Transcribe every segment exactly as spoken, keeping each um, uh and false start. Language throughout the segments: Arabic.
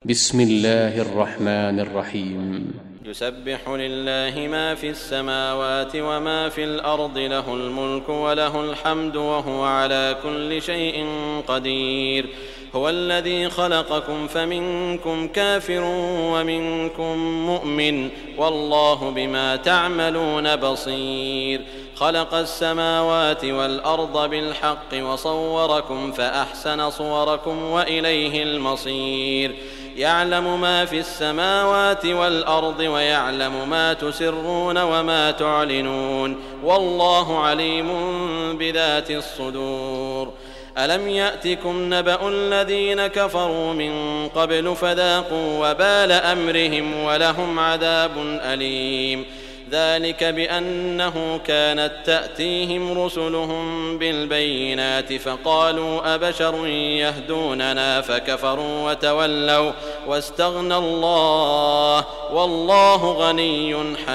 بسم الله الرحمن الرحيم. يسبح لله ما في السماوات وما في الأرض، له الملك وله الحمد وهو على كل شيء قدير. هو الذي خلقكم فمنكم كافر ومنكم مؤمن، والله بما تعملون بصير. خلق السماوات والأرض بالحق وصوركم فأحسن صوركم وإليه المصير. يعلم ما في السماوات والأرض ويعلم ما تسرون وما تعلنون، والله عليم بذات الصدور. ألم يأتكم نبأ الذين كفروا من قبل فذاقوا وبال أمرهم ولهم عذاب أليم. ذلك بأنه كانت تأتيهم رسلهم بالبينات فقالوا أبشر يهدوننا فكفروا وتولوا واستغنى الله والله غني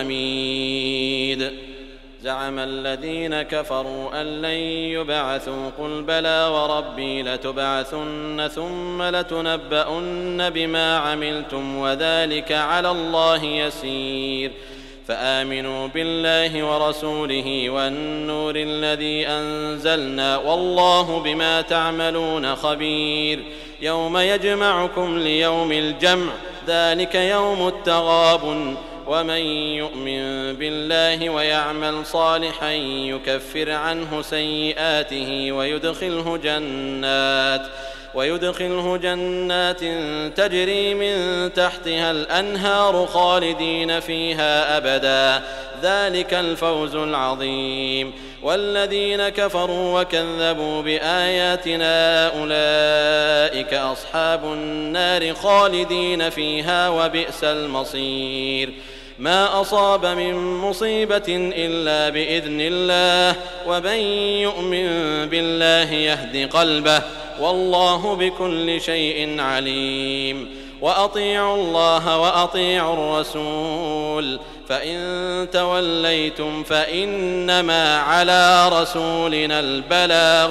حميد. زعم الذين كفروا أن لن يبعثوا، قل بلى وربي لتبعثن ثم لتنبؤن بما عملتم وذلك على الله يسير. فآمنوا بالله ورسوله والنور الذي أنزلنا، والله بما تعملون خبير. يوم يجمعكم ليوم الجمع، ذلك يوم التغابن. ومن يؤمن بالله ويعمل صالحا يكفر عنه سيئاته ويدخله جنات ويدخله جنات تجري من تحتها الأنهار خالدين فيها أبدا، ذلك الفوز العظيم. والذين كفروا وكذبوا بآياتنا أولئك أصحاب النار خالدين فيها وبئس المصير. ما أصاب من مصيبة إلا بإذن الله، ومن يؤمن بالله يهد قلبه، والله بكل شيء عليم. وأطيعوا الله وأطيعوا الرسول، فإن توليتم فإنما على رسولنا البلاغ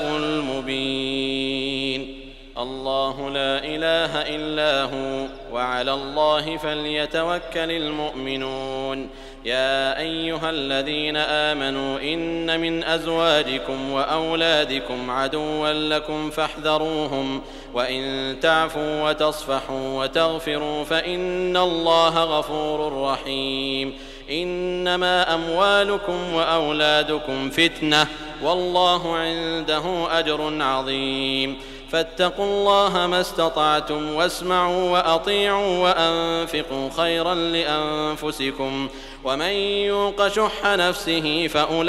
المبين. الله لا إله إلا هو، وعلى الله فليتوكل المؤمنون. يا أيها الذين آمنوا إن من أزواجكم وأولادكم عدوا لكم فاحذروهم، وإن تعفوا وتصفحوا وتغفروا فإن الله غفور رحيم. إنما أموالكم وأولادكم فتنة، والله عنده أجر عظيم. فاتقوا الله ما استطعتم واسمعوا وأطيعوا وأنفقوا خيرا لأنفسكم، ومن يوق شح نفسه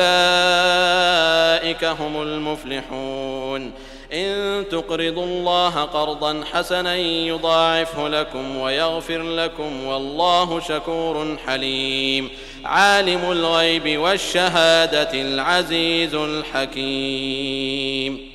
فأولئك هم المفلحون. إن تقرضوا الله قرضا حسنا يضاعفه لكم ويغفر لكم، والله شكور حليم. عالم الغيب والشهادة العزيز الحكيم.